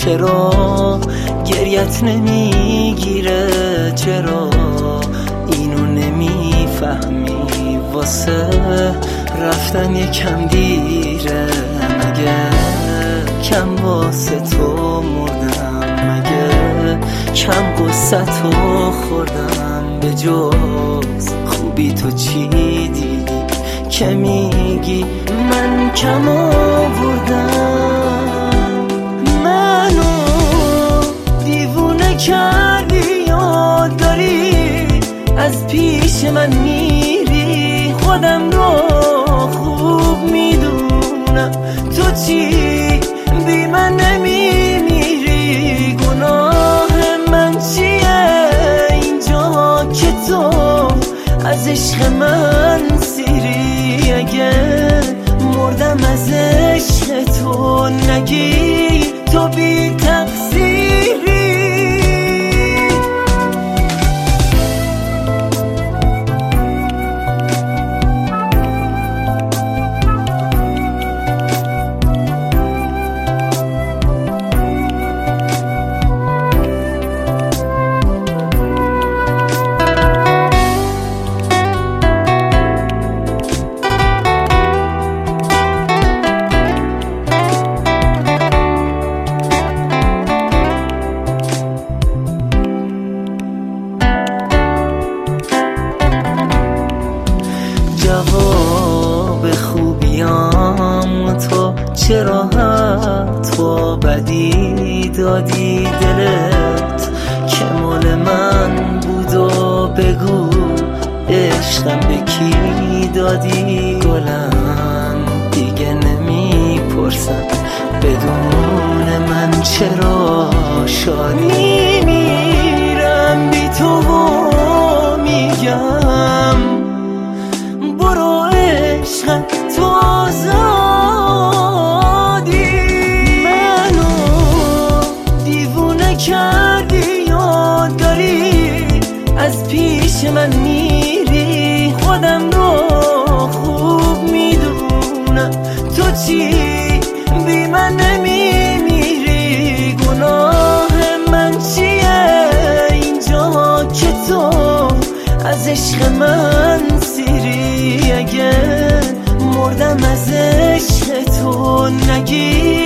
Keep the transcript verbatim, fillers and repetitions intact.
چرا گریت نمیگیره؟ چرا اینو نمیفهمی؟ واسه رفتن یکم دیره. مگه کم واسه تو مردم؟ مگه کم قصه تو خوردم؟ به جز خوبی تو چی دیدی که میگی من کم آوردم؟ منو دیوونه کردی، یاد داری از پیش من میری. خودم رو خوب میدونم، تو چی بی من نمیمیری؟ گناه من چیه اینجا که تو از عشق من سیری؟ اگه مردم از عشق تو نگی تو بی تقصیری. جواب خوبیام تو چرا تو بدی دادی دلت که مال من بود؟ و بگو عشقم به کی دادی؟ گلم دیگه نمیپرسم بدون من چرا شادی؟ میمیرم بی تو و میگم برو عشقم تو آزادی. منو دیوونه کردی، یاد داری از پیش من میری. خودم رو خوب میدونم، تو چی بی من نمیمیری؟ گناه من چیه اینجا که تو از عشق من سیری؟ اگه مردم از عشق تو نگی